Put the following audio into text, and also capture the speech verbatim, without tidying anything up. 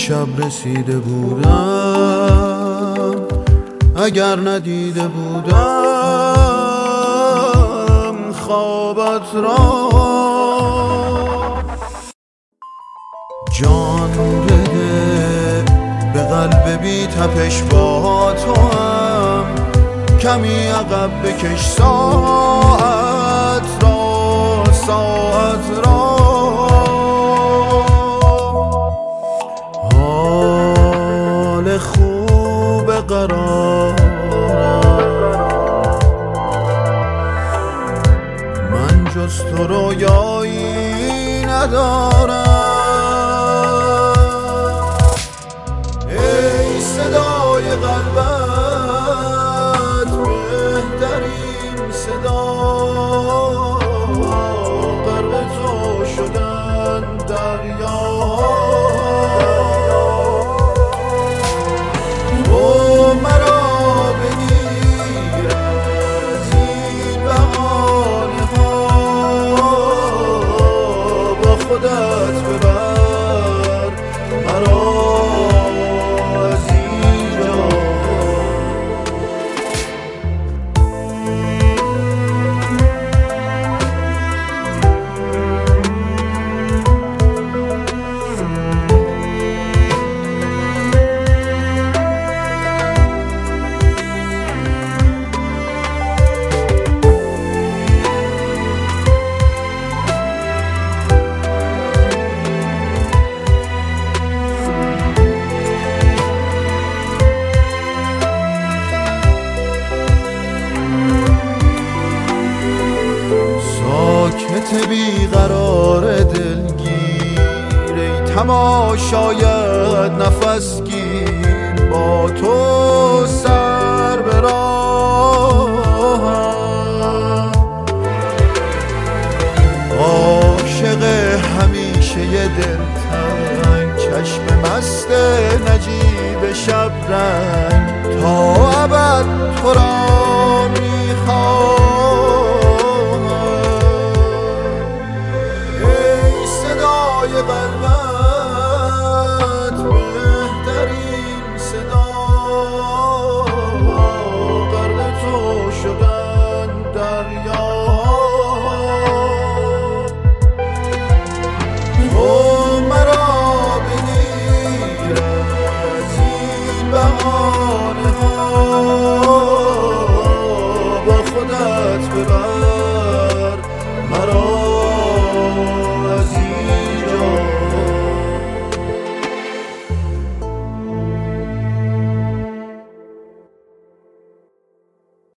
شب رسیده بودم، اگر ندیده بودم خوابت را. جان بده به قلب بی تپش با تو هم، کمی عقب بکش ساعت را ساعت را. حال خوب قرارم، من جز تو رویایی ندارم. ای صدای قلبت بهترین صدا، غرق تو شدن دریا. تو مرا بگیر از این بهانه ها، با خودت ببر مرا از اینجا. ساکت بیقرار دلگیر، ای تماشاید نفس گیر، با تو سر به راهم. عاشق همیشه دلتنگ، چشم مست نجیب شبرنگ، تا ابد تو را میخوام. قلبت بهترین صدا، غرق تو شدن دریا. تو مرا بگیر از این بهانه ها، با خودت ببر